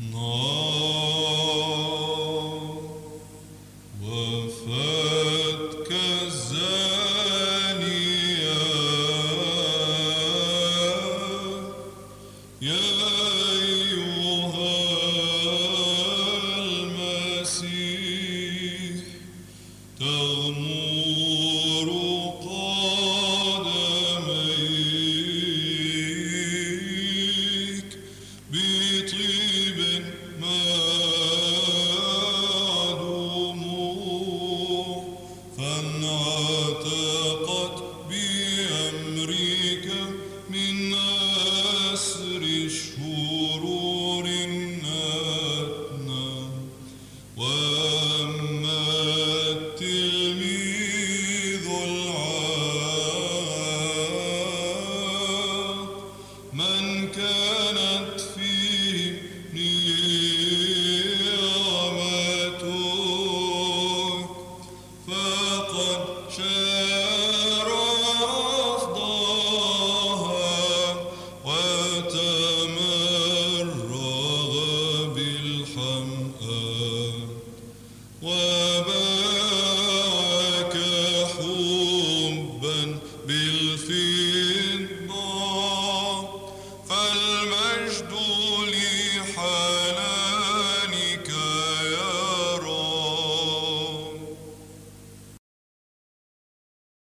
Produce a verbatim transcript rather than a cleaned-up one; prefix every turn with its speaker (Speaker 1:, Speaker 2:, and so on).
Speaker 1: نار وفتك الزانية يا أيها المسيح تغمر قدميك بطيب معدوم فانعتقت بأمرك من أسر الشرور النتنى وأما التلميذ العاق من كانت فيه نعمتك فقد شار رفضها وتمرغ بالحمأة وباعك حبا بالفضة فالمجد